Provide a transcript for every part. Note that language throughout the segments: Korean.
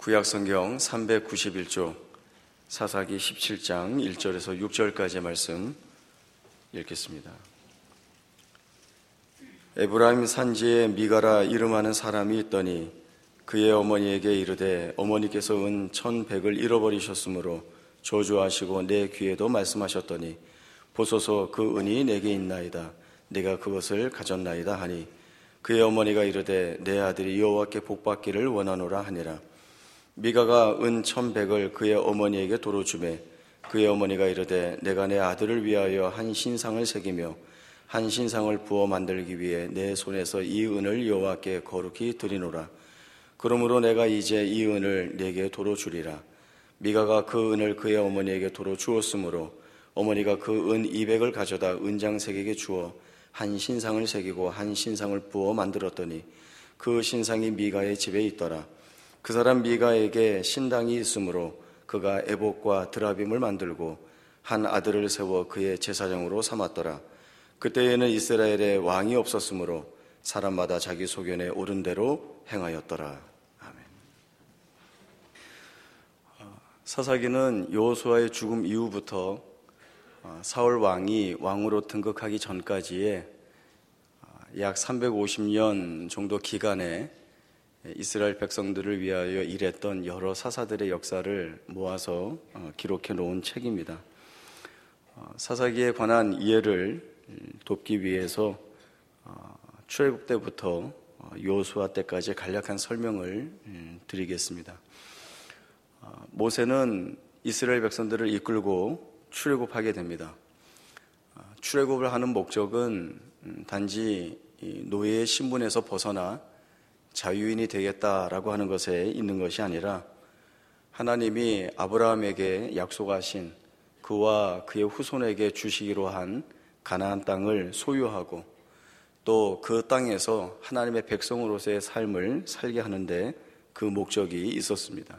구약성경 391조 사사기 17장 1절에서 6절까지의 말씀 읽겠습니다. 에브라임 산지에 미가라 이름하는 사람이 있더니 그의 어머니에게 이르되 어머니께서 은 1,100을 잃어버리셨으므로 저주하시고 내 귀에도 말씀하셨더니 보소서 그 은이 내게 있나이다. 내가 그것을 가졌나이다 하니 그의 어머니가 이르되 내 아들이 여호와께 복받기를 원하노라 하니라. 미가가 은 1,100을 그의 어머니에게 도로 주매 그의 어머니가 이르되 내가 내 아들을 위하여 한 신상을 새기며 한 신상을 부어 만들기 위해 내 손에서 이 은을 여호와께 거룩히 드리노라. 그러므로 내가 이제 이 은을 내게 도로 주리라. 미가가 그 은을 그의 어머니에게 도로 주었으므로 어머니가 그 은 200을 가져다 은장색에게 주어 한 신상을 새기고 한 신상을 부어 만들었더니 그 신상이 미가의 집에 있더라. 그 사람 미가에게 신당이 있으므로 그가 에봇과 드라빔을 만들고 한 아들을 세워 그의 제사장으로 삼았더라. 그때에는 이스라엘에 왕이 없었으므로 사람마다 자기 소견에 옳은 대로 행하였더라. 아멘. 사사기는 여호수아의 죽음 이후부터 사울 왕이 왕으로 등극하기 전까지의 약 350년 정도 기간에 이스라엘 백성들을 위하여 일했던 여러 사사들의 역사를 모아서 기록해 놓은 책입니다. 사사기에 관한 이해를 돕기 위해서 출애굽 때부터 여호수아 때까지 간략한 설명을 드리겠습니다. 모세는 이스라엘 백성들을 이끌고 출애굽하게 됩니다. 출애굽을 하는 목적은 단지 노예의 신분에서 벗어나 자유인이 되겠다라고 하는 것에 있는 것이 아니라 하나님이 아브라함에게 약속하신 그와 그의 후손에게 주시기로 한 가나안 땅을 소유하고 또 그 땅에서 하나님의 백성으로서의 삶을 살게 하는데 그 목적이 있었습니다.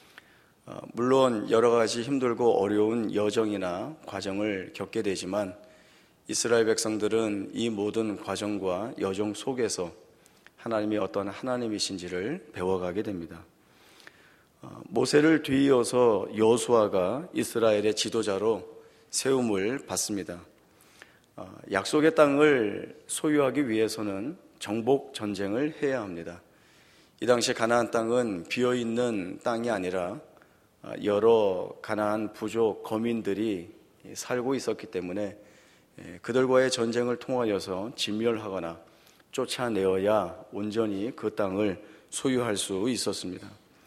물론 여러 가지 힘들고 어려운 여정이나 과정을 겪게 되지만 이스라엘 백성들은 이 모든 과정과 여정 속에서 하나님이 어떤 하나님이신지를 배워가게 됩니다. 모세를 뒤이어서 여호수아가 이스라엘의 지도자로 세움을 받습니다. 약속의 땅을 소유하기 위해서는 정복 전쟁을 해야 합니다. 이 당시 가나안 땅은 비어있는 땅이 아니라 여러 가나안 부족 거민들이 살고 있었기 때문에 그들과의 전쟁을 통하여서 진멸하거나 쫓아내어야 온전히 그 땅을 소유할 수 있었습니다.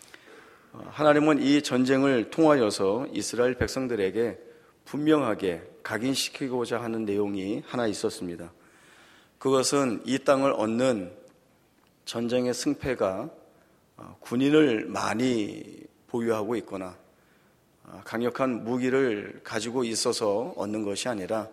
하나님은 이 전쟁을 통하여서 이스라엘 백성들에게 분명하게 각인시키고자 하는 내용이 하나 있었습니다. 그것은 이 땅을 얻는 전쟁의 승패가 군인을 많이 보유하고 있거나 강력한 무기를 가지고 있어서 얻는 것이 아니라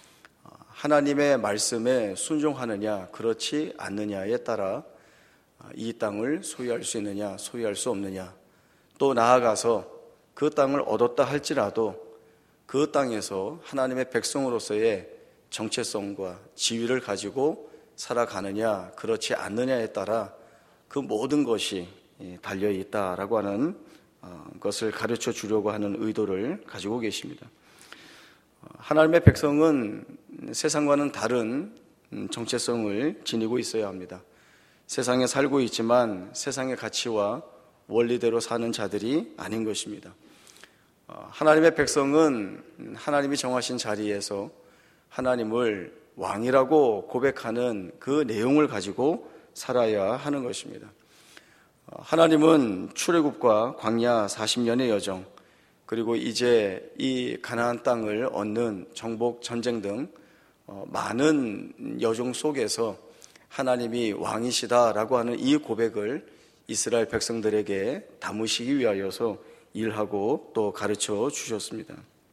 하나님의 말씀에 순종하느냐 그렇지 않느냐에 따라 이 땅을 소유할 수 있느냐 소유할 수 없느냐, 또 나아가서 그 땅을 얻었다 할지라도 그 땅에서 하나님의 백성으로서의 정체성과 지위를 가지고 살아가느냐 그렇지 않느냐에 따라 그 모든 것이 달려있다라고 하는 것을 가르쳐 주려고 하는 의도를 가지고 계십니다. 하나님의 백성은 세상과는 다른 정체성을 지니고 있어야 합니다. 세상에 살고 있지만 세상의 가치와 원리대로 사는 자들이 아닌 것입니다. 하나님의 백성은 하나님이 정하신 자리에서 하나님을 왕이라고 고백하는 그 내용을 가지고 살아야 하는 것입니다. 하나님은 출애굽과 광야 40년의 여정, 그리고 이제 이 가나안 땅을 얻는 정복 전쟁 등 많은 여정 속에서 하나님이 왕이시다라고 하는 이 고백을 이스라엘 백성들에게 담으시기 위하여서 일하고 또 가르쳐 주셨습니다.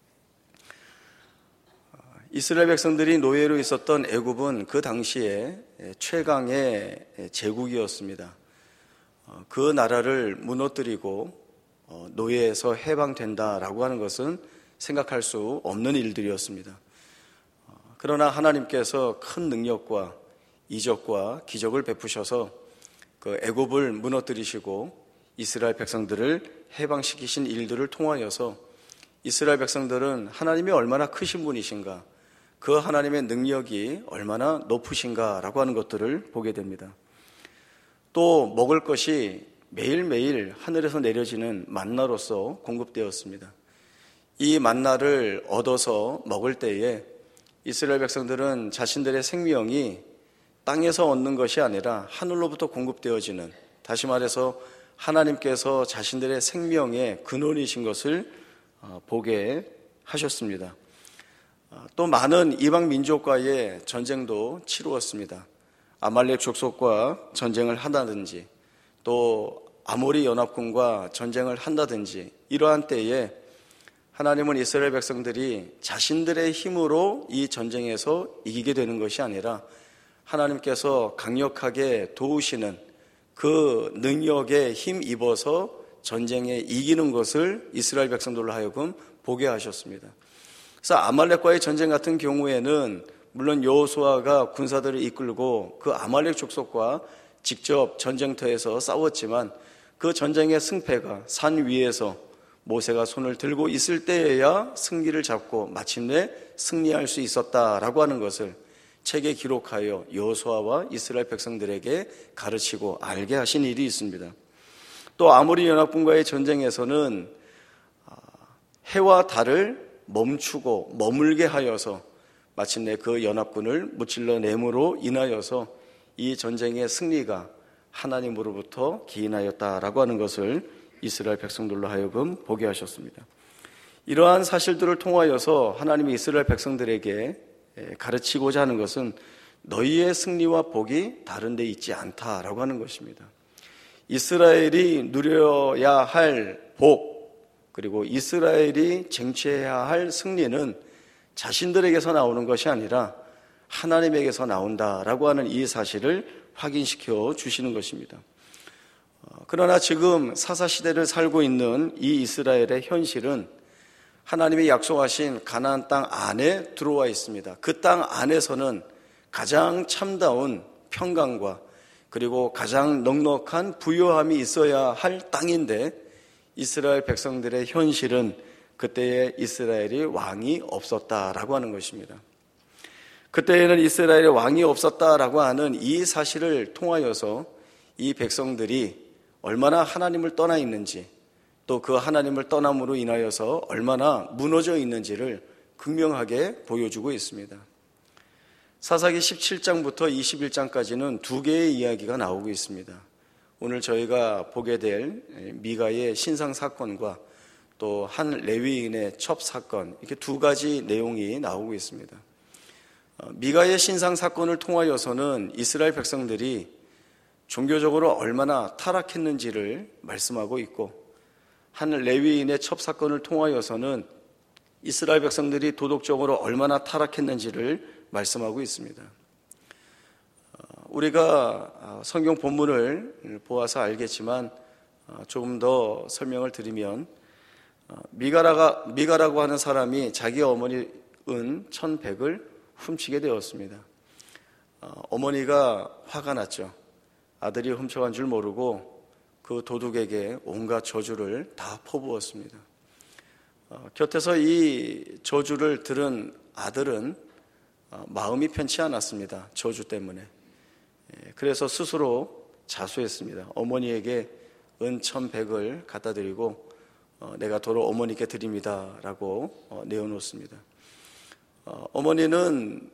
이스라엘 백성들이 노예로 있었던 애굽은 그 당시에 최강의 제국이었습니다. 그 나라를 무너뜨리고 노예에서 해방된다라고 하는 것은 생각할 수 없는 일들이었습니다. 그러나 하나님께서 큰 능력과 이적과 기적을 베푸셔서 그 애굽을 무너뜨리시고 이스라엘 백성들을 해방시키신 일들을 통하여서 이스라엘 백성들은 하나님이 얼마나 크신 분이신가, 그 하나님의 능력이 얼마나 높으신가라고 하는 것들을 보게 됩니다. 또 먹을 것이 매일매일 하늘에서 내려지는 만나로서 공급되었습니다. 이 만나를 얻어서 먹을 때에 이스라엘 백성들은 자신들의 생명이 땅에서 얻는 것이 아니라 하늘로부터 공급되어지는, 다시 말해서 하나님께서 자신들의 생명의 근원이신 것을 보게 하셨습니다. 또 많은 이방 민족과의 전쟁도 치루었습니다. 아말렉 족속과 전쟁을 한다든지 또 아모리 연합군과 전쟁을 한다든지, 이러한 때에 하나님은 이스라엘 백성들이 자신들의 힘으로 이 전쟁에서 이기게 되는 것이 아니라 하나님께서 강력하게 도우시는 그 능력에 힘입어서 전쟁에 이기는 것을 이스라엘 백성들로 하여금 보게 하셨습니다. 그래서 아말렉과의 전쟁 같은 경우에는 물론 여호수아가 군사들을 이끌고 그 아말렉 족속과 직접 전쟁터에서 싸웠지만 그 전쟁의 승패가 산 위에서 모세가 손을 들고 있을 때에야 승기를 잡고 마침내 승리할 수 있었다라고 하는 것을 책에 기록하여 여호수아와 이스라엘 백성들에게 가르치고 알게 하신 일이 있습니다. 또 아모리 연합군과의 전쟁에서는 해와 달을 멈추고 머물게 하여서 마침내 그 연합군을 무찔러 내므로 인하여서 이 전쟁의 승리가 하나님으로부터 기인하였다라고 하는 것을 이스라엘 백성들로 하여금 보게 하셨습니다. 이러한 사실들을 통하여서 하나님이 이스라엘 백성들에게 가르치고자 하는 것은 너희의 승리와 복이 다른 데 있지 않다라고 하는 것입니다. 이스라엘이 누려야 할 복, 그리고 이스라엘이 쟁취해야 할 승리는 자신들에게서 나오는 것이 아니라 하나님에게서 나온다라고 하는 이 사실을 확인시켜 주시는 것입니다. 그러나 지금 사사시대를 살고 있는 이 이스라엘의 현실은 하나님이 약속하신 가나안 땅 안에 들어와 있습니다. 그 땅 안에서는 가장 참다운 평강과 그리고 가장 넉넉한 부요함이 있어야 할 땅인데, 이스라엘 백성들의 현실은 그때에 이스라엘이 왕이 없었다라고 하는 것입니다. 그때에는 이스라엘의 왕이 없었다라고 하는 이 사실을 통하여서 이 백성들이 얼마나 하나님을 떠나 있는지, 또 그 하나님을 떠남으로 인하여서 얼마나 무너져 있는지를 극명하게 보여주고 있습니다. 사사기 17장부터 21장까지는 두 개의 이야기가 나오고 있습니다. 오늘 저희가 보게 될 미가의 신상 사건과 또 한 레위인의 첩 사건, 이렇게 두 가지 내용이 나오고 있습니다. 미가의 신상 사건을 통하여서는 이스라엘 백성들이 종교적으로 얼마나 타락했는지를 말씀하고 있고, 한 레위인의 첩 사건을 통하여서는 이스라엘 백성들이 도덕적으로 얼마나 타락했는지를 말씀하고 있습니다. 우리가 성경 본문을 보아서 알겠지만 조금 더 설명을 드리면, 미가라고 하는 사람이 자기 어머니 은 1,100을 훔치게 되었습니다. 어머니가 화가 났죠. 아들이 훔쳐간 줄 모르고 그 도둑에게 온갖 저주를 다 퍼부었습니다. 곁에서 이 저주를 들은 아들은 마음이 편치 않았습니다. 저주 때문에. 그래서 스스로 자수했습니다. 어머니에게 은 1,100을 갖다 드리고 내가 도로 어머니께 드립니다 라고 내어놓습니다. 어머니는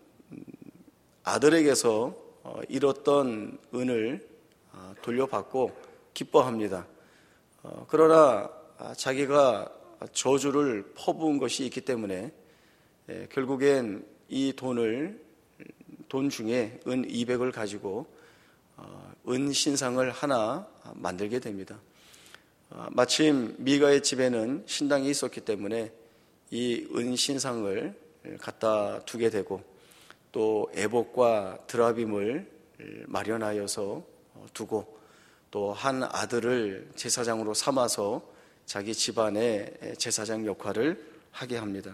아들에게서 잃었던 은을 돌려받고 기뻐합니다. 그러나 자기가 저주를 퍼부은 것이 있기 때문에 결국엔 이 돈 중에 은 200을 가지고 은 신상을 하나 만들게 됩니다. 마침 미가의 집에는 신당이 있었기 때문에 이 은 신상을 갖다 두게 되고, 또 에봇과 드라빔을 마련하여서 두고, 또 한 아들을 제사장으로 삼아서 자기 집안의 제사장 역할을 하게 합니다.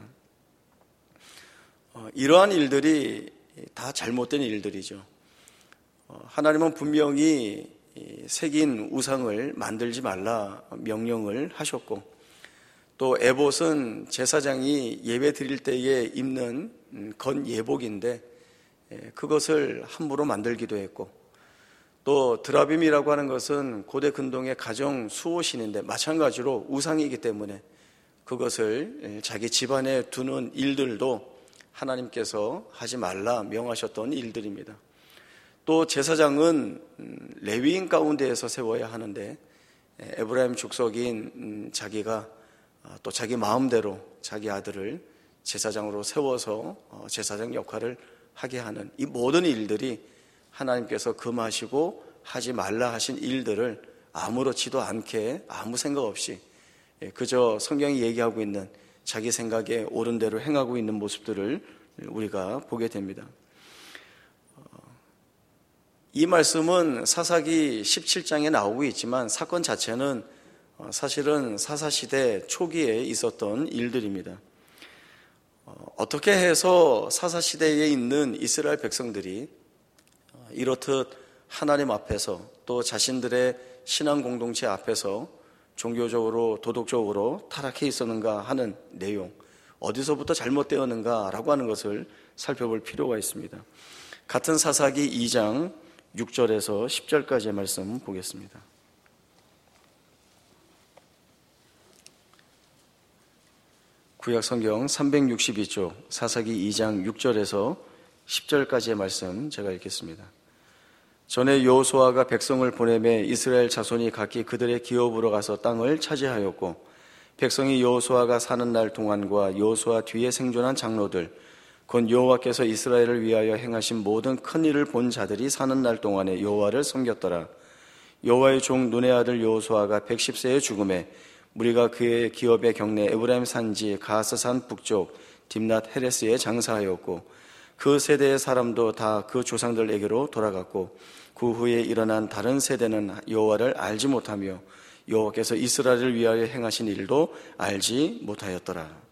이러한 일들이 다 잘못된 일들이죠. 하나님은 분명히 새긴 우상을 만들지 말라 명령을 하셨고, 또 에봇은 제사장이 예배 드릴 때에 입는 건 예복인데 그것을 함부로 만들기도 했고, 또 드라빔이라고 하는 것은 고대 근동의 가정 수호신인데 마찬가지로 우상이기 때문에 그것을 자기 집안에 두는 일들도 하나님께서 하지 말라 명하셨던 일들입니다. 또 제사장은 레위인 가운데에서 세워야 하는데 에브라임 족속인 자기가 또 자기 마음대로 자기 아들을 제사장으로 세워서 제사장 역할을 하게 하는 이 모든 일들이 하나님께서 금하시고 하지 말라 하신 일들을 아무렇지도 않게 아무 생각 없이 그저 성경이 얘기하고 있는 자기 생각에 옳은 대로 행하고 있는 모습들을 우리가 보게 됩니다. 이 말씀은 사사기 17장에 나오고 있지만 사건 자체는 사실은 사사시대 초기에 있었던 일들입니다. 어떻게 해서 사사시대에 있는 이스라엘 백성들이 이렇듯 하나님 앞에서 또 자신들의 신앙 공동체 앞에서 종교적으로 도덕적으로 타락해 있었는가 하는 내용, 어디서부터 잘못되었는가라고 하는 것을 살펴볼 필요가 있습니다. 같은 사사기 2장 6절에서 10절까지의 말씀 보겠습니다. 구약성경 362쪽 사사기 2장 6절에서 10절까지의 말씀 제가 읽겠습니다. 전에 여호수아가 백성을 보내매 이스라엘 자손이 각기 그들의 기업으로 가서 땅을 차지하였고, 백성이 여호수아가 사는 날 동안과 여호수아 뒤에 생존한 장로들 곧 여호와께서 이스라엘을 위하여 행하신 모든 큰 일을 본 자들이 사는 날 동안에 여호와를 섬겼더라. 여호와의 종 눈의 아들 여호수아가 110세에 죽음에 무리가 그의 기업의 경내 에브라임 산지 가스산 북쪽 딥낫 헤레스에 장사하였고, 그 세대의 사람도 다 그 조상들에게로 돌아갔고, 그 후에 일어난 다른 세대는 여호와를 알지 못하며 여호와께서 이스라엘을 위하여 행하신 일도 알지 못하였더라.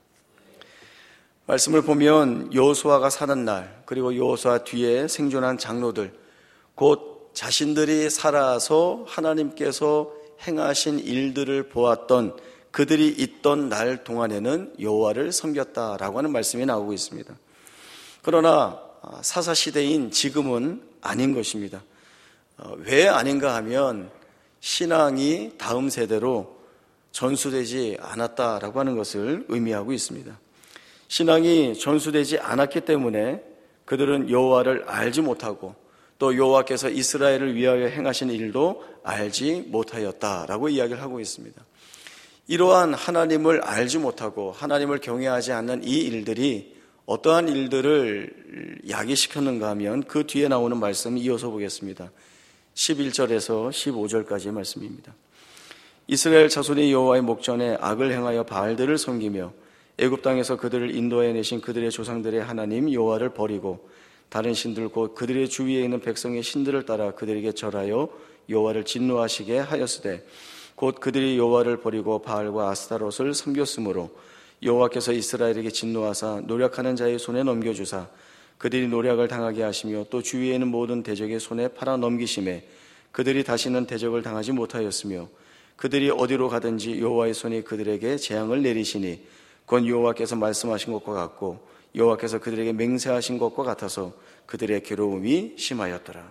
말씀을 보면 여호수아가 사는 날, 그리고 여호수아 뒤에 생존한 장로들, 곧 자신들이 살아서 하나님께서 행하신 일들을 보았던 그들이 있던 날 동안에는 여호와를 섬겼다라고 하는 말씀이 나오고 있습니다. 그러나 사사시대인 지금은 아닌 것입니다. 왜 아닌가 하면 신앙이 다음 세대로 전수되지 않았다라고 하는 것을 의미하고 있습니다. 신앙이 전수되지 않았기 때문에 그들은 여호와를 알지 못하고 또 여호와께서 이스라엘을 위하여 행하신 일도 알지 못하였다라고 이야기를 하고 있습니다. 이러한 하나님을 알지 못하고 하나님을 경외하지 않는 이 일들이 어떠한 일들을 야기시켰는가 하면 그 뒤에 나오는 말씀 이어서 보겠습니다. 11절에서 15절까지의 말씀입니다. 이스라엘 자손이 여호와의 목전에 악을 행하여 바알들을 섬기며 애굽 땅에서 그들을 인도해 내신 그들의 조상들의 하나님 여호와를 버리고 다른 신들 곧 그들의 주위에 있는 백성의 신들을 따라 그들에게 절하여 여호와를 진노하시게 하였으되, 곧 그들이 여호와를 버리고 바알과 아스타롯을 섬겼으므로 여호와께서 이스라엘에게 진노하사 노력하는 자의 손에 넘겨주사 그들이 노력을 당하게 하시며 또 주위에 있는 모든 대적의 손에 팔아 넘기심에 그들이 다시는 대적을 당하지 못하였으며, 그들이 어디로 가든지 여호와의 손이 그들에게 재앙을 내리시니 곧 여호와께서 말씀하신 것과 같고 여호와께서 그들에게 맹세하신 것과 같아서 그들의 괴로움이 심하였더라.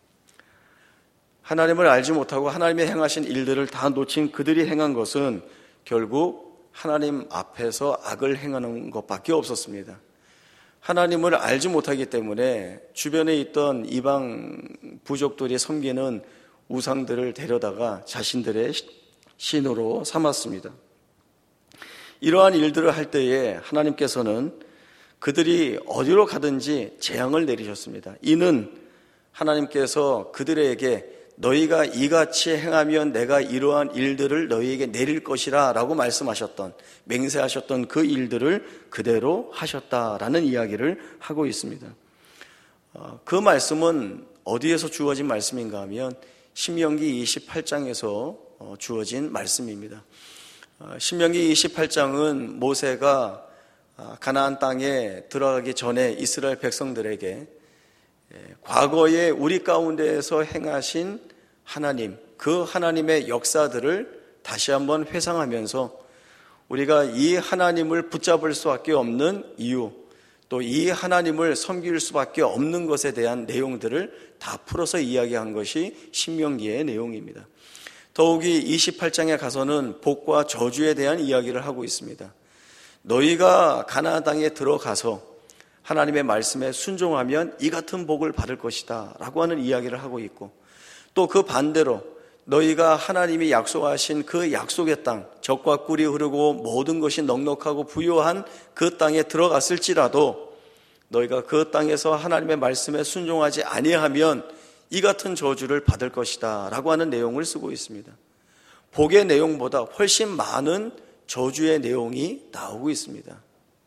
하나님을 알지 못하고 하나님의 행하신 일들을 다 놓친 그들이 행한 것은 결국 하나님 앞에서 악을 행하는 것밖에 없었습니다. 하나님을 알지 못하기 때문에 주변에 있던 이방 부족들이 섬기는 우상들을 데려다가 자신들의 신으로 삼았습니다. 이러한 일들을 할 때에 하나님께서는 그들이 어디로 가든지 재앙을 내리셨습니다. 이는 하나님께서 그들에게 너희가 이같이 행하면 내가 이러한 일들을 너희에게 내릴 것이라 라고 말씀하셨던, 맹세하셨던 그 일들을 그대로 하셨다라는 이야기를 하고 있습니다. 그 말씀은 어디에서 주어진 말씀인가 하면 신명기 28장에서 주어진 말씀입니다. 신명기 28장은 모세가 가나안 땅에 들어가기 전에 이스라엘 백성들에게 과거에 우리 가운데에서 행하신 하나님, 그 하나님의 역사들을 다시 한번 회상하면서 우리가 이 하나님을 붙잡을 수밖에 없는 이유, 또 이 하나님을 섬길 수밖에 없는 것에 대한 내용들을 다 풀어서 이야기한 것이 신명기의 내용입니다. 더욱이 28장에 가서는 복과 저주에 대한 이야기를 하고 있습니다. 너희가 가나안 땅에 들어가서 하나님의 말씀에 순종하면 이 같은 복을 받을 것이다 라고 하는 이야기를 하고 있고, 또 그 반대로 너희가 하나님이 약속하신 그 약속의 땅, 젖과 꿀이 흐르고 모든 것이 넉넉하고 부유한 그 땅에 들어갔을지라도 너희가 그 땅에서 하나님의 말씀에 순종하지 아니하면 이 같은 저주를 받을 것이다 라고 하는 내용을 쓰고 있습니다. 복의 내용보다 훨씬 많은 저주의 내용이 나오고 있습니다.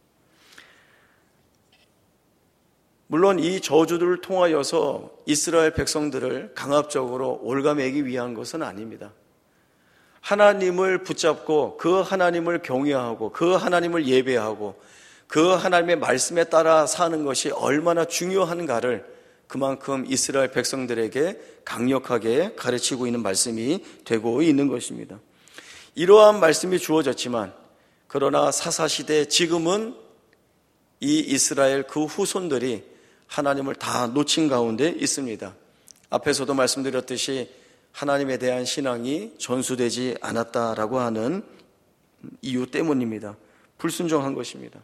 물론 이 저주들을 통하여서 이스라엘 백성들을 강압적으로 올가매기 위한 것은 아닙니다. 하나님을 붙잡고 그 하나님을 경외하고 그 하나님을 예배하고 그 하나님의 말씀에 따라 사는 것이 얼마나 중요한가를 그만큼 이스라엘 백성들에게 강력하게 가르치고 있는 말씀이 되고 있는 것입니다. 이러한 말씀이 주어졌지만, 그러나 사사시대 지금은 이 이스라엘 그 후손들이 하나님을 다 놓친 가운데 있습니다. 앞에서도 말씀드렸듯이 하나님에 대한 신앙이 전수되지 않았다라고 하는 이유 때문입니다. 불순종한 것입니다.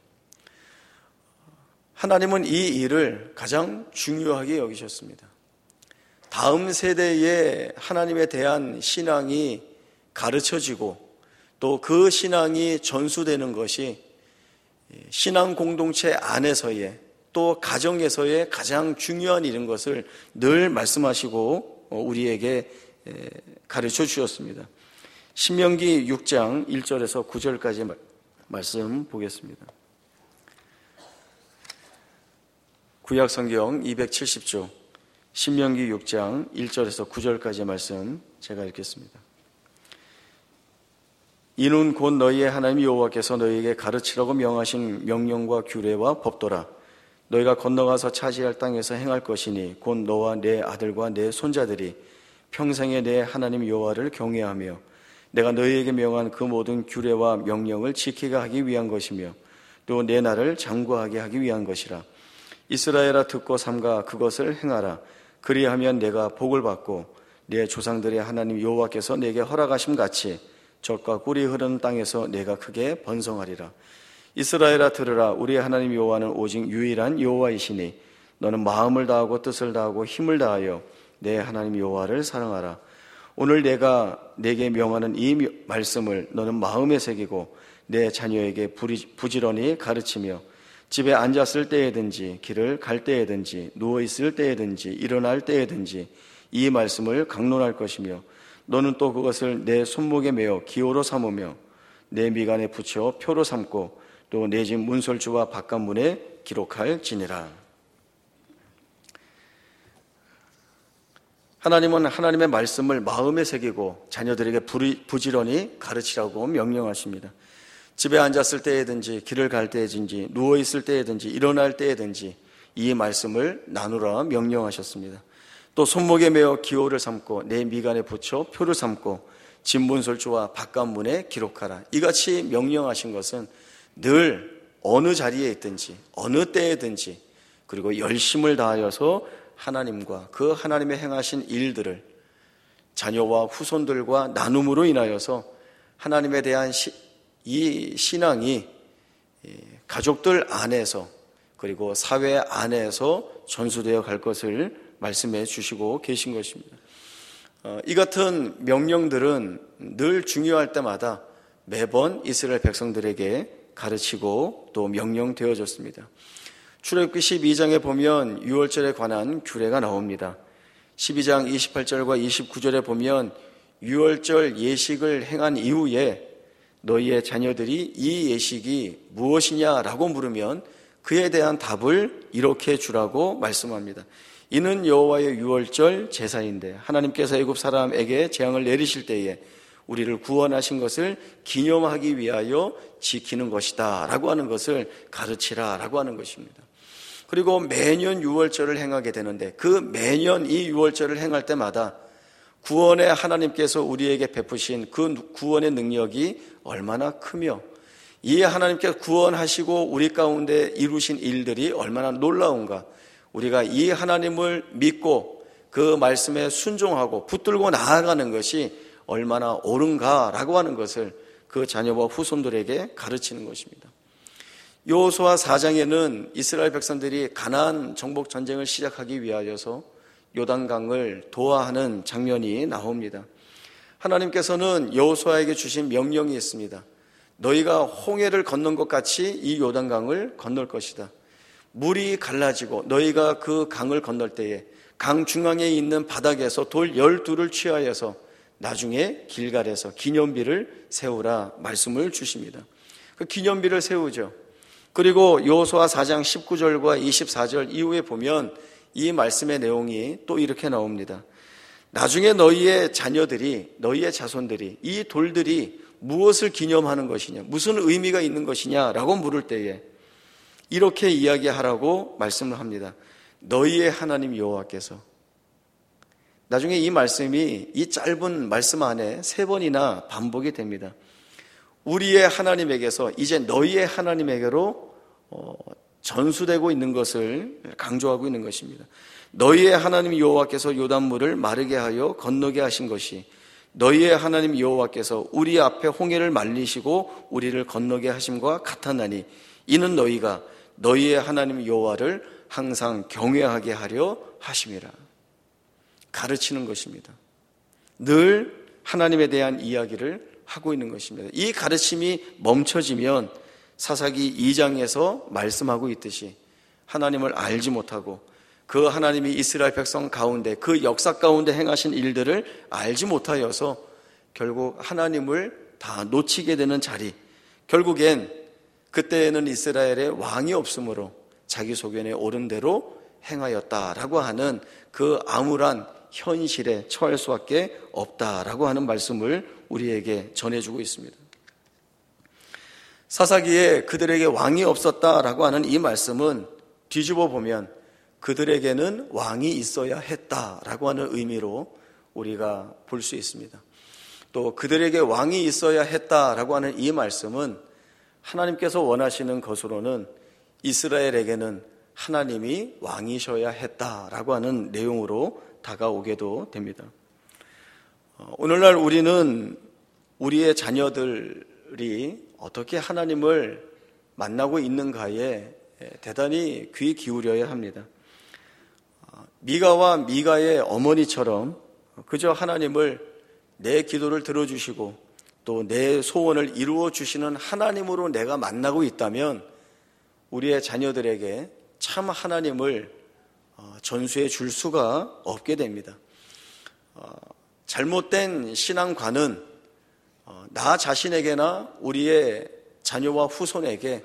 하나님은 이 일을 가장 중요하게 여기셨습니다. 다음 세대에 하나님에 대한 신앙이 가르쳐지고 또 그 신앙이 전수되는 것이 신앙 공동체 안에서의 또 가정에서의 가장 중요한 일인 것을 늘 말씀하시고 우리에게 가르쳐 주셨습니다. 신명기 6장 1절에서 9절까지 말씀 보겠습니다. 구약성경 270조 신명기 6장 1절에서 9절까지 말씀 제가 읽겠습니다. 이는 곧 너희의 하나님 여호와께서 너희에게 가르치라고 명하신 명령과 규례와 법도라. 너희가 건너가서 차지할 땅에서 행할 것이니 곧 너와 내 아들과 내 손자들이 평생에 내 하나님 여호와를 경외하며 내가 너희에게 명한 그 모든 규례와 명령을 지키게 하기 위한 것이며 또 내 나를 장구하게 하기 위한 것이라. 이스라엘아 듣고 삼가 그것을 행하라. 그리하면 내가 복을 받고 내 조상들의 하나님 여호와께서 내게 허락하심 같이 젖과 꿀이 흐르는 땅에서 내가 크게 번성하리라. 이스라엘아 들으라. 우리의 하나님 여호와는 오직 유일한 여호와이시니 너는 마음을 다하고 뜻을 다하고 힘을 다하여 내 하나님 여호와를 사랑하라. 오늘 내가 내게 명하는 이 말씀을 너는 마음에 새기고 내 자녀에게 부지런히 가르치며 집에 앉았을 때에든지 길을 갈 때에든지 누워있을 때에든지 일어날 때에든지 이 말씀을 강론할 것이며 너는 또 그것을 내 손목에 메어 기호로 삼으며 내 미간에 붙여 표로 삼고 또 내 집 문설주와 바깥문에 기록할지니라. 하나님은 하나님의 말씀을 마음에 새기고 자녀들에게 부지런히 가르치라고 명령하십니다. 집에 앉았을 때에든지 길을 갈 때에든지 누워있을 때에든지 일어날 때에든지 이 말씀을 나누라 명령하셨습니다. 또 손목에 메어 기호를 삼고 내 미간에 붙여 표를 삼고 집 문설주와 바깥문에 기록하라. 이같이 명령하신 것은 늘 어느 자리에 있든지 어느 때에든지 그리고 열심을 다하여서 하나님과 그 하나님의 행하신 일들을 자녀와 후손들과 나눔으로 인하여서 하나님에 대한 이 신앙이 가족들 안에서 그리고 사회 안에서 전수되어 갈 것을 말씀해 주시고 계신 것입니다. 이 같은 명령들은 늘 중요할 때마다 매번 이스라엘 백성들에게 가르치고 또 명령되어졌습니다. 출애굽기 12장에 보면 유월절에 관한 규례가 나옵니다. 12장 28절과 29절에 보면 유월절 예식을 행한 이후에 너희의 자녀들이 이 예식이 무엇이냐라고 물으면 그에 대한 답을 이렇게 주라고 말씀합니다. 이는 여호와의 유월절 제사인데 하나님께서 애굽 사람에게 재앙을 내리실 때에 우리를 구원하신 것을 기념하기 위하여 지키는 것이다 라고 하는 것을 가르치라 라고 하는 것입니다. 그리고 매년 유월절을 행하게 되는데 그 매년 이 유월절을 행할 때마다 구원의 하나님께서 우리에게 베푸신 그 구원의 능력이 얼마나 크며 이 하나님께서 구원하시고 우리 가운데 이루신 일들이 얼마나 놀라운가. 우리가 이 하나님을 믿고 그 말씀에 순종하고 붙들고 나아가는 것이 얼마나 옳은가라고 하는 것을 그 자녀와 후손들에게 가르치는 것입니다. 여호수아 4장에는 이스라엘 백성들이 가나안 정복 전쟁을 시작하기 위하여서 요단강을 도하하는 장면이 나옵니다. 하나님께서는 여호수아에게 주신 명령이 있습니다. 너희가 홍해를 건넌 것 같이 이 요단강을 건널 것이다. 물이 갈라지고 너희가 그 강을 건널 때에 강 중앙에 있는 바닥에서 돌 12를 취하여서 나중에 길갈에서 기념비를 세우라 말씀을 주십니다. 그 기념비를 세우죠. 그리고 여호수아 4장 19절과 24절 이후에 보면 이 말씀의 내용이 또 이렇게 나옵니다. 나중에 너희의 자녀들이, 너희의 자손들이 이 돌들이 무엇을 기념하는 것이냐, 무슨 의미가 있는 것이냐라고 물을 때에 이렇게 이야기하라고 말씀을 합니다. 너희의 하나님 여호와께서. 나중에 이 말씀이 이 짧은 말씀 안에 3번이나 반복이 됩니다. 우리의 하나님에게서 이제 너희의 하나님에게로 전수되고 있는 것을 강조하고 있는 것입니다. 너희의 하나님 여호와께서 요단물을 마르게 하여 건너게 하신 것이 너희의 하나님 여호와께서 우리 앞에 홍해를 말리시고 우리를 건너게 하심과 같았나니 이는 너희가 너희의 하나님 여호와를 항상 경외하게 하려 하심이라. 가르치는 것입니다. 늘 하나님에 대한 이야기를 하고 있는 것입니다. 이 가르침이 멈춰지면 사사기 2장에서 말씀하고 있듯이 하나님을 알지 못하고 그 하나님이 이스라엘 백성 가운데 그 역사 가운데 행하신 일들을 알지 못하여서 결국 하나님을 다 놓치게 되는 자리, 결국엔 그때에는 이스라엘의 왕이 없으므로 자기 소견에 옳은 대로 행하였다라고 하는 그 암울한 현실에 처할 수밖에 없다라고 하는 말씀을 우리에게 전해주고 있습니다. 사사기에 그들에게 왕이 없었다라고 하는 이 말씀은 뒤집어 보면 그들에게는 왕이 있어야 했다라고 하는 의미로 우리가 볼 수 있습니다. 또 그들에게 왕이 있어야 했다라고 하는 이 말씀은 하나님께서 원하시는 것으로는 이스라엘에게는 하나님이 왕이셔야 했다라고 하는 내용으로 다가오게도 됩니다. 오늘날 우리는 우리의 자녀들이 어떻게 하나님을 만나고 있는가에 대단히 귀 기울여야 합니다. 미가와 미가의 어머니처럼 그저 하나님을 내 기도를 들어주시고 또 내 소원을 이루어 주시는 하나님으로 내가 만나고 있다면 우리의 자녀들에게 참 하나님을 전수해 줄 수가 없게 됩니다. 잘못된 신앙관은 나 자신에게나 우리의 자녀와 후손에게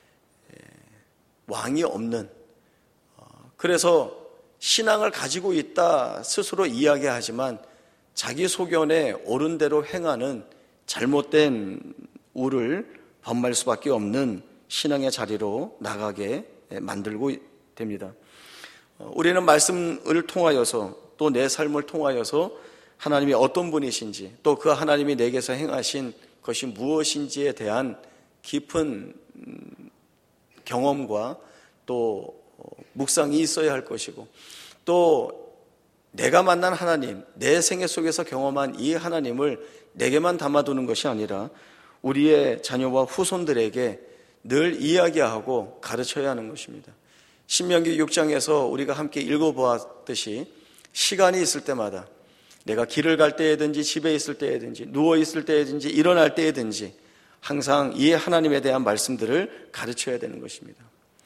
왕이 없는, 그래서 신앙을 가지고 있다 스스로 이야기하지만 자기 소견에 옳은 대로 행하는 잘못된 우를 범할 수밖에 없는 신앙의 자리로 나가게 만들고 됩니다. 우리는 말씀을 통하여서 또 내 삶을 통하여서 하나님이 어떤 분이신지 또 그 하나님이 내게서 행하신 것이 무엇인지에 대한 깊은 경험과 또 묵상이 있어야 할 것이고 또 내가 만난 하나님, 내 생애 속에서 경험한 이 하나님을 내게만 담아두는 것이 아니라 우리의 자녀와 후손들에게 늘 이야기하고 가르쳐야 하는 것입니다. 신명기 6장에서 우리가 함께 읽어보았듯이 시간이 있을 때마다 내가 길을 갈 때에든지 집에 있을 때에든지 누워있을 때에든지 일어날 때에든지 항상 이 하나님에 대한 말씀들을 가르쳐야 되는 것입니다.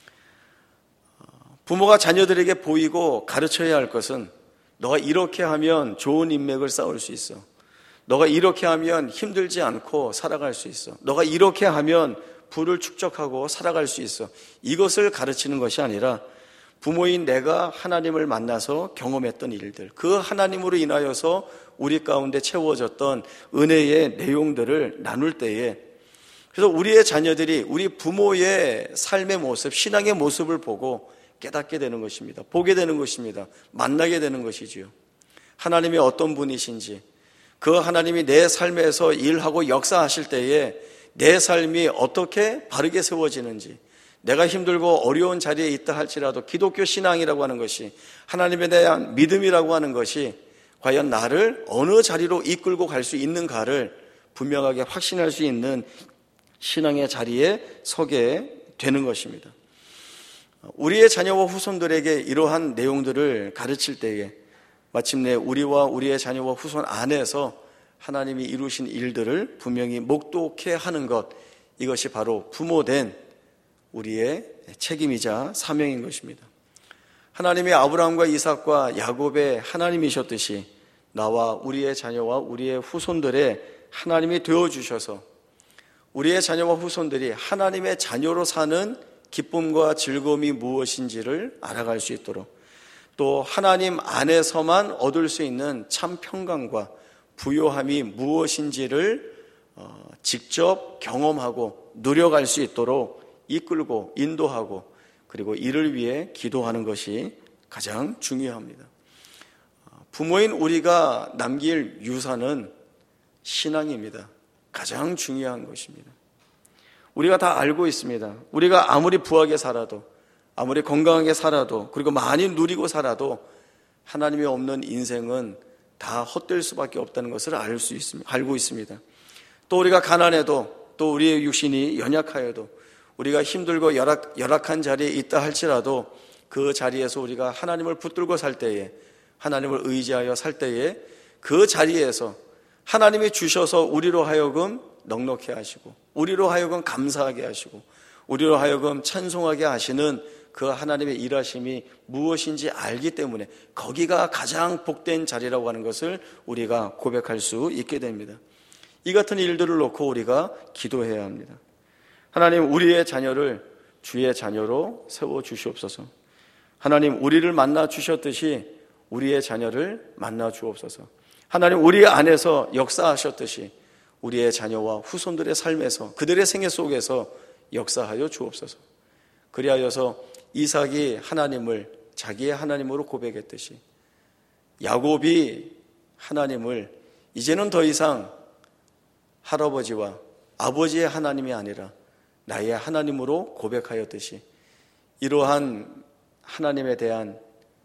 부모가 자녀들에게 보이고 가르쳐야 할 것은 너가 이렇게 하면 좋은 인맥을 쌓을 수 있어. 너가 이렇게 하면 힘들지 않고 살아갈 수 있어. 너가 이렇게 하면 부를 축적하고 살아갈 수 있어. 이것을 가르치는 것이 아니라 부모인 내가 하나님을 만나서 경험했던 일들, 그 하나님으로 인하여서 우리 가운데 채워졌던 은혜의 내용들을 나눌 때에, 그래서 우리의 자녀들이 우리 부모의 삶의 모습, 신앙의 모습을 보고 깨닫게 되는 것입니다. 보게 되는 것입니다. 만나게 되는 것이지요. 하나님이 어떤 분이신지, 그 하나님이 내 삶에서 일하고 역사하실 때에 내 삶이 어떻게 바르게 세워지는지, 내가 힘들고 어려운 자리에 있다 할지라도 기독교 신앙이라고 하는 것이, 하나님에 대한 믿음이라고 하는 것이 과연 나를 어느 자리로 이끌고 갈 수 있는가를 분명하게 확신할 수 있는 신앙의 자리에 서게 되는 것입니다. 우리의 자녀와 후손들에게 이러한 내용들을 가르칠 때에 마침내 우리와 우리의 자녀와 후손 안에서 하나님이 이루신 일들을 분명히 목독해 하는 것, 이것이 바로 부모된 우리의 책임이자 사명인 것입니다. 하나님이 아브라함과 이삭과 야곱의 하나님이셨듯이 나와 우리의 자녀와 우리의 후손들의 하나님이 되어주셔서 우리의 자녀와 후손들이 하나님의 자녀로 사는 기쁨과 즐거움이 무엇인지를 알아갈 수 있도록, 또 하나님 안에서만 얻을 수 있는 참 평강과 부요함이 무엇인지를 직접 경험하고 누려갈 수 있도록 이끌고 인도하고, 그리고 이를 위해 기도하는 것이 가장 중요합니다. 부모인 우리가 남길 유산은 신앙입니다. 가장 중요한 것입니다. 우리가 다 알고 있습니다. 우리가 아무리 부하게 살아도, 아무리 건강하게 살아도, 그리고 많이 누리고 살아도 하나님이 없는 인생은 다 헛될 수밖에 없다는 것을 알고 있습니다. 또 우리가 가난해도, 또 우리의 육신이 연약하여도, 우리가 힘들고 열악한 자리에 있다 할지라도 그 자리에서 우리가 하나님을 붙들고 살 때에, 하나님을 의지하여 살 때에 그 자리에서 하나님이 주셔서 우리로 하여금 넉넉해 하시고, 우리로 하여금 감사하게 하시고, 우리로 하여금 찬송하게 하시는 그 하나님의 일하심이 무엇인지 알기 때문에 거기가 가장 복된 자리라고 하는 것을 우리가 고백할 수 있게 됩니다. 이 같은 일들을 놓고 우리가 기도해야 합니다. 하나님, 우리의 자녀를 주의 자녀로 세워주시옵소서. 하나님, 우리를 만나 주셨듯이 우리의 자녀를 만나 주옵소서. 하나님, 우리 안에서 역사하셨듯이 우리의 자녀와 후손들의 삶에서, 그들의 생애 속에서 역사하여 주옵소서. 그리하여서 이삭이 하나님을 자기의 하나님으로 고백했듯이 야곱이 하나님을 이제는 더 이상 할아버지와 아버지의 하나님이 아니라 나의 하나님으로 고백하였듯이, 이러한 하나님에 대한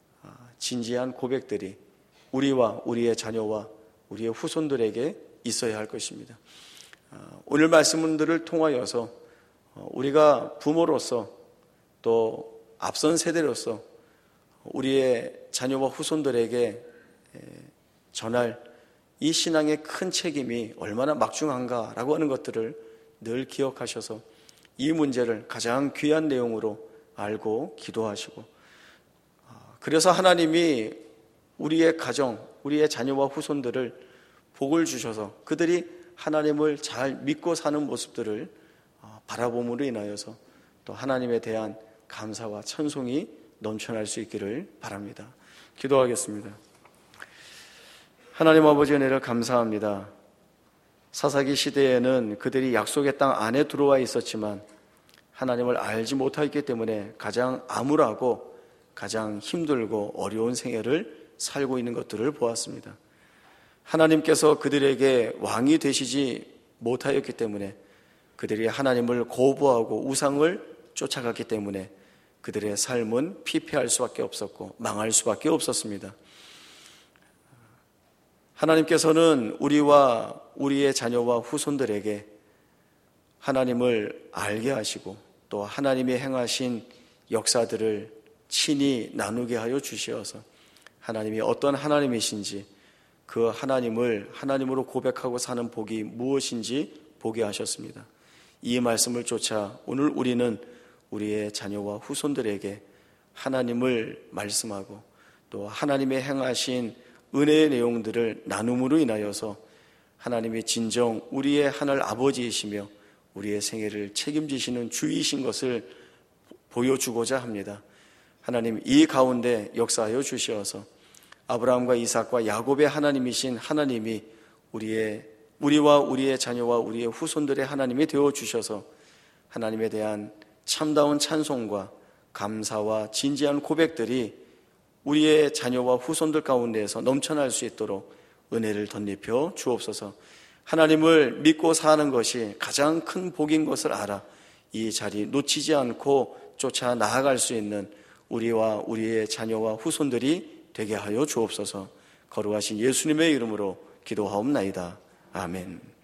진지한 고백들이 우리와 우리의 자녀와 우리의 후손들에게 있어야 할 것입니다. 오늘 말씀들을 통하여서 우리가 부모로서, 또 앞선 세대로서 우리의 자녀와 후손들에게 전할 이 신앙의 큰 책임이 얼마나 막중한가라고 하는 것들을 늘 기억하셔서 이 문제를 가장 귀한 내용으로 알고 기도하시고, 그래서 하나님이 우리의 가정, 우리의 자녀와 후손들을 복을 주셔서 그들이 하나님을 잘 믿고 사는 모습들을 바라봄으로 인하여서 또 하나님에 대한 감사와 찬송이 넘쳐날 수 있기를 바랍니다. 기도하겠습니다. 하나님 아버지, 은혜를 감사합니다. 사사기 시대에는 그들이 약속의 땅 안에 들어와 있었지만 하나님을 알지 못하였기 때문에 가장 암울하고 가장 힘들고 어려운 생애를 살고 있는 것들을 보았습니다. 하나님께서 그들에게 왕이 되시지 못하였기 때문에 그들이 하나님을 거부하고 우상을 쫓아갔기 때문에 그들의 삶은 피폐할 수밖에 없었고 망할 수밖에 없었습니다. 하나님께서는 우리와 우리의 자녀와 후손들에게 하나님을 알게 하시고 또 하나님이 행하신 역사들을 친히 나누게 하여 주시어서 하나님이 어떤 하나님이신지, 그 하나님을 하나님으로 고백하고 사는 복이 무엇인지 보게 하셨습니다. 이 말씀을 쫓아 오늘 우리는 우리의 자녀와 후손들에게 하나님을 말씀하고 또 하나님의 행하신 은혜의 내용들을 나눔으로 인하여서 하나님이 진정 우리의 하늘 아버지이시며 우리의 생애를 책임지시는 주이신 것을 보여주고자 합니다. 하나님, 이 가운데 역사하여 주시어서 아브라함과 이삭과 야곱의 하나님이신 하나님이 우리와 우리의 자녀와 우리의 후손들의 하나님이 되어주셔서 하나님에 대한 참다운 찬송과 감사와 진지한 고백들이 우리의 자녀와 후손들 가운데에서 넘쳐날 수 있도록 은혜를 덧입혀 주옵소서. 하나님을 믿고 사는 것이 가장 큰 복인 것을 알아 이 자리 놓치지 않고 쫓아 나아갈 수 있는 우리와 우리의 자녀와 후손들이 되게 하여 주옵소서. 거룩하신 예수님의 이름으로 기도하옵나이다. 아멘.